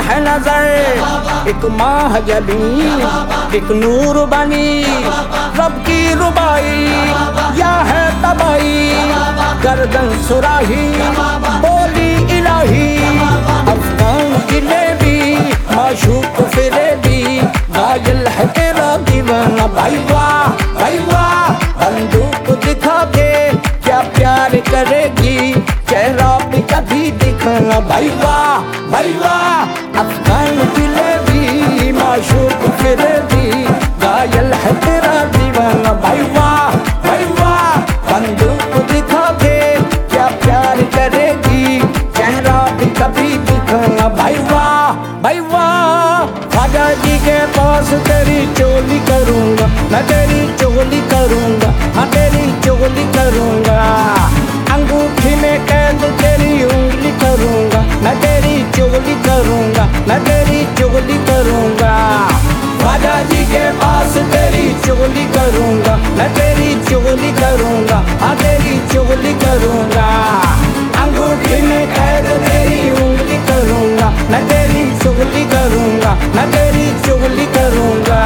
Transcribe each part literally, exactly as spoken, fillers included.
है नजर, एक माह जबी, एक नूर बनी, रब की रुबाई या है तबाई, गर्दन सुराही बोली इलाही, अफगान जिलेबी माशूक फिरेबी, गाजल है तेरा दीवाना। भाई वाह भाई वाह, बंदूक दिखा के क्या प्यार करेगी, चेहरा भी कभी दिखाना। भाई वाह भाई वाह, अफगान जिलेबी माशूक फिरेबी, गाजल है तेरा दीवाना। भाई वाह भाई वाह, बंदूक दिखा के क्या प्यार करेगी, चेहरा भी कभी दिखाना। भाई वाह भाई वाह, ख्वाजा जी के पास तेरी चोली करूंगा, मैं तेरी चोली करूंगा, हाँ तेरी चोली करूंगा, अंगूठी में कैद तेरी उंगली करूंगा, मैं तेरी चोली करूंगा, मैं तेरी चोली करूंगा। ख्वाजा जी के पास तेरी चोली करूंगा, मैं तेरी चोली करूंगा, हाँ तेरी चोली करूंगा, अंगूठी में कैद तेरी उंगली करूंगा, मैं तेरी चुगली करूंगा, मैं तेरी चुगली करूंगा।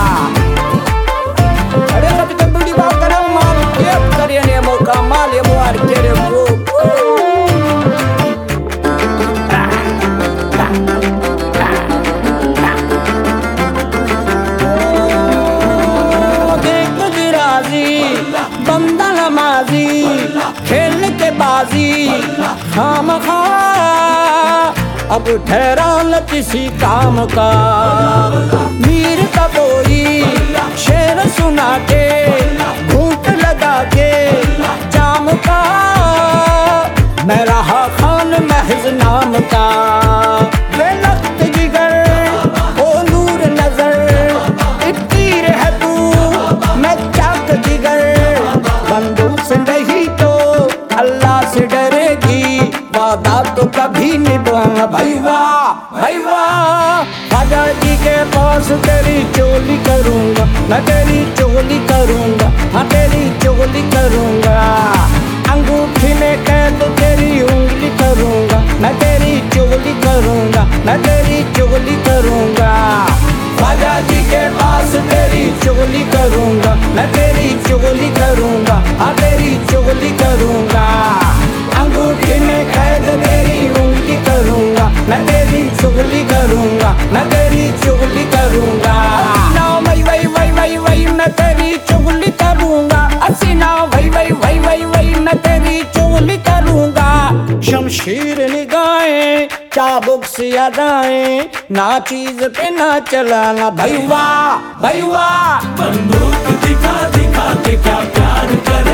अरे सब तो बड़ी बात करो माल के करिए ने मौका माल ये मुआर तेरे को देख गिराजी बंदा नमाजी खेल के बाजी खामखा अब ठहरा न किसी काम का, मीर का कोई शेर सुना के घूंट लगा के जाम का, मैं रहा खान महज नाम का, वे लख्त जिगर ओ नूर नजर, एक तीर है तू मैं चाक जिगर, बंदूक से नहीं तो अल्लाह से डरेगी, वादा तो कभी निभाना। भाई वाह भाई वाह, ख्वाजा जी के पास तेरी चोली करूंगा, मैं तेरी चोली करूंगा, हाँ तेरी चोली करूंगा, अंगूठी में कैद तेरी उंगली करूंगा, मैं तेरी चोली करूंगा, मैं तेरी चोली करूंगा। ख्वाजा जी के पास तेरी चोली करूंगा, मैं तेरी चोली करूंगा, हाँ तेरी चोली करूंगा, अंगूठी में कैद तेरी उंगली करूंगा, मैं तेरी चुगली करूंगा, मैं तेरी चुगली करूंगा। ना वही वही वही वही वही मैं तेरी चुगली करूंगा, असीना वही वही वही वही वही मैं तेरी चुगली करूंगा। शमशीर निगाहें चाबुक से अदाएं, ना चीज पे ना चलाना। भाई वाह भाई वाह, बंदूक दिखा दिखा के क्या प्यार कर